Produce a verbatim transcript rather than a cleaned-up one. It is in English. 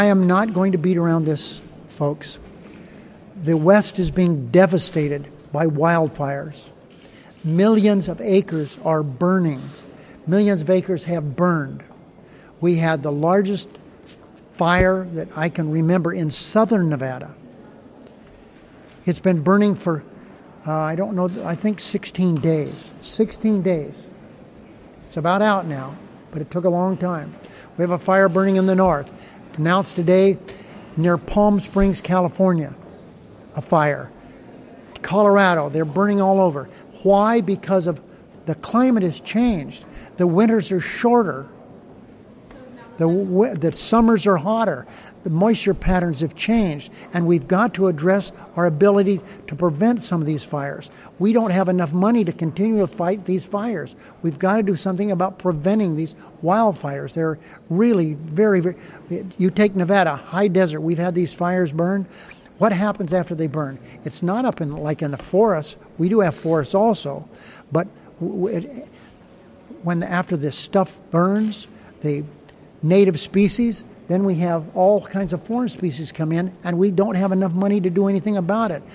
I am not going to beat around this, folks. The West is being devastated by wildfires. Millions of acres are burning. Millions of acres have burned. We had the largest fire that I can remember in southern Nevada. It's been burning for, uh, I don't know, I think sixteen days. sixteen days. It's about out now, but it took a long time. We have a fire burning in the north. Announced today near Palm Springs, California, a fire. Colorado, they're burning all over. Why? Because of the climate has changed. The winters are shorter. The, the summers are hotter. The moisture patterns have changed, and we've got to address our ability to prevent some of these fires. We don't have enough money to continue to fight these fires. We've got to do something about preventing these wildfires. They're really very, very... You take Nevada, high desert. We've had these fires burn. What happens after they burn? It's not up in like in the forests. We do have forests also, but it, when after this stuff burns, the native species, then we have all kinds of foreign species come in, and we don't have enough money to do anything about it.